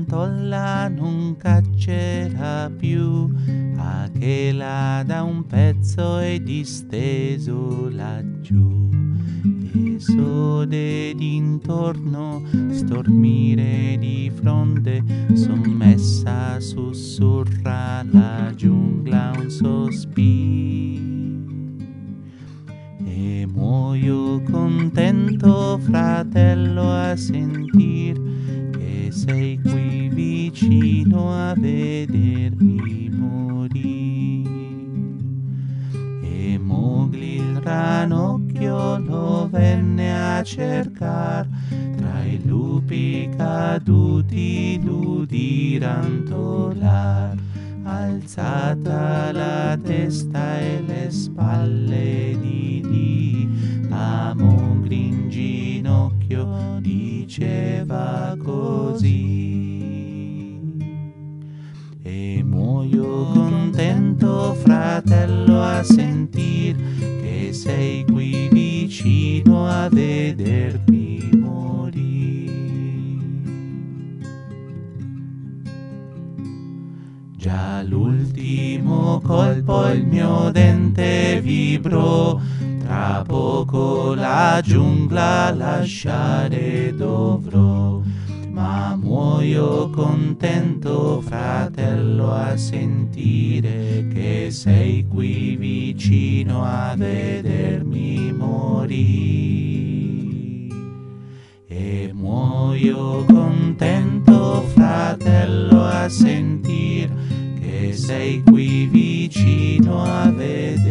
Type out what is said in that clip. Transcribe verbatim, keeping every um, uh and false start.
ciantolla non caccerà più, a che là da un pezzo è disteso laggiù. E sode d'intorno, stormire di fronte, sommessa sussurra la giungla un sospiro. E muoio contento, fratello, a sentir che sei qui vicino a vedermi morire. E Mowgli il ranocchio lo venne a cercar, tra i lupi caduti l'udì rantolar. Alzata la testa e le spalle di lì, a Mowgli in ginocchio diceva così. E muoio contento, fratello, a sentir che sei qui vicino a vedermi morire. Già l'ultimo colpo il mio dente vibrò, tra poco la giungla lasciare dovrò. Ma muoio contento, fratello, a sentire che sei qui vicino a vedermi morire. E muoio contento, fratello, a sentire che sei qui vicino a vedermi